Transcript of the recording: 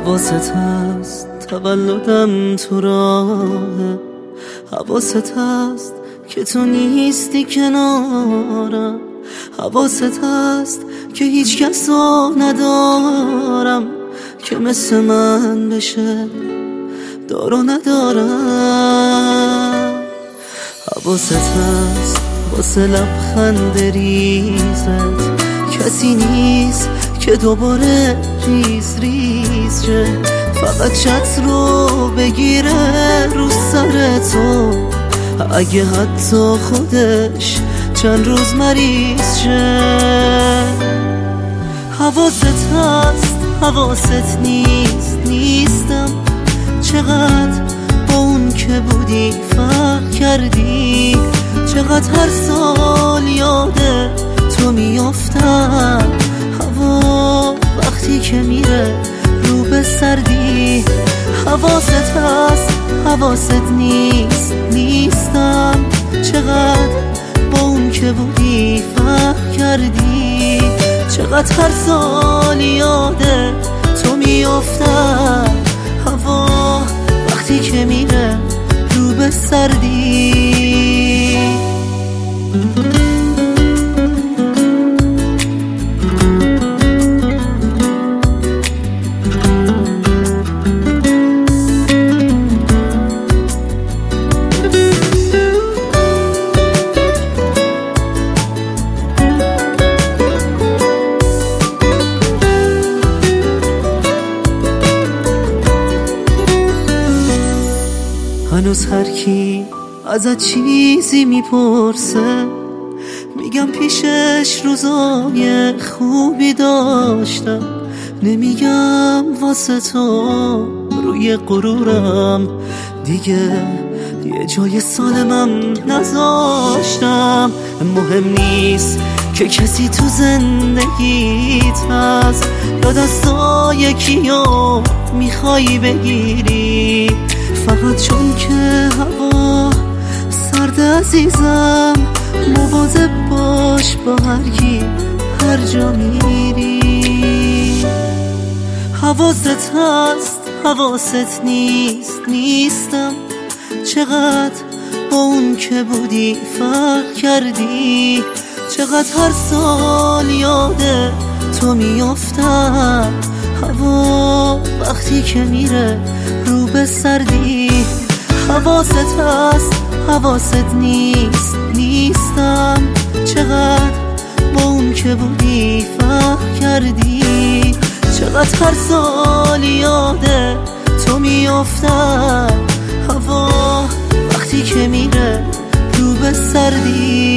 حواست هست تولدم تو راهه، حواست هست که تو نیستی کنارم، حواست هست که هیچ کس رو ندارم که مثل من بشه دارو ندارم. حواست هست واسه لبخند ریزت کسی نیست که دوباره ریز ریز شه، فقط چت رو بگیره رو سر تو اگه حتی خودش چند روز مریض شه. حواست هست حواست نیستم، چقدر با اون که بودی فرق کردی، چقدر هر سال یاده تو میافتم، هوا وقتی که میره رو به سردی. حواست هست حواست نیستم، چقدر با اون که بودی فرق کردی، چقدر هر سال یاده تو میافتم، هوا وقتی که میره رو به سردی. هنوز هر کی ازت چیزی میپرسه میگم پیشش روزای خوبی داشتم، نمیگم واسه تو روی غرورم دیگه یه جای سالمم نذاشتم. مهم نیست که کسی تو زندگیت هست یا دستای کیو میخوای بگیری، فقط چون که هوا سرد عزیزم مواظب باش با هر کی هر جا میری. حواست هست حواست نیستم، چقدر با اون که بودی فرق کردی، چقدر هر سال یاده تو میافتم، هوا وقتی که میره رو به سردی. حواست هست حواست نیستم، چقدر با اون که بودی فرق کردی، چقدر هر سال یاده تو میافتم، هوا وقتی که میره رو به سردی.